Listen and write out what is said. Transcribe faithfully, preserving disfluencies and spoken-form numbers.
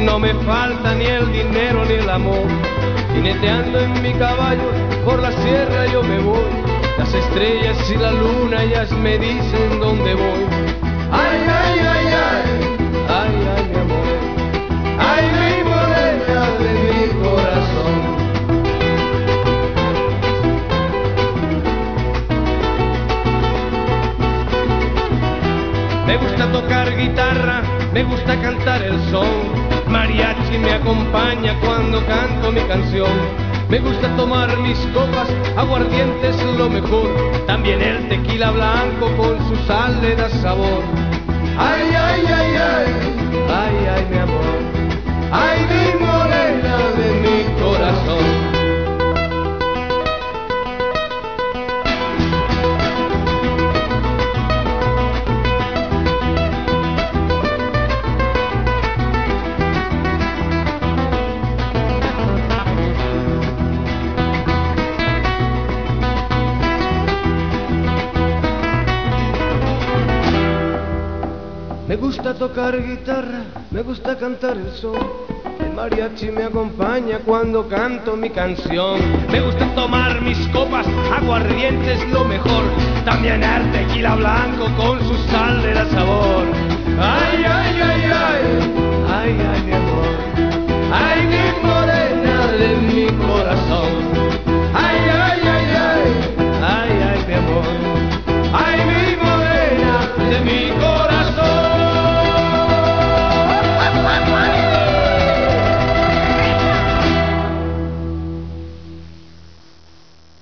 No me falta ni el dinero ni el amor. Jineteando en mi caballo por la sierra yo me voy. Las estrellas y la luna ellas me dicen dónde voy. Ay, ay, ay, ay, ay, ay, mi amor. Ay, mi morena de mi corazón. Me gusta tocar guitarra, me gusta cantar el son. Mariachi me acompaña cuando canto mi canción. Me gusta tomar mis copas, aguardiente es lo mejor. También el tequila blanco con su sal le da sabor. Ay, ay, ay, ay, ay, ay, mi amor. Ay, mi morena de mi corazón. Me gusta tocar guitarra, me gusta cantar el son. El mariachi me acompaña cuando canto mi canción. Me gusta tomar mis copas, aguardiente es lo mejor. También el tequila blanco con su sal le da sabor. Ay, ay, ay, ay, ay, ay, mi amor. Ay, mi morena de mi corazón.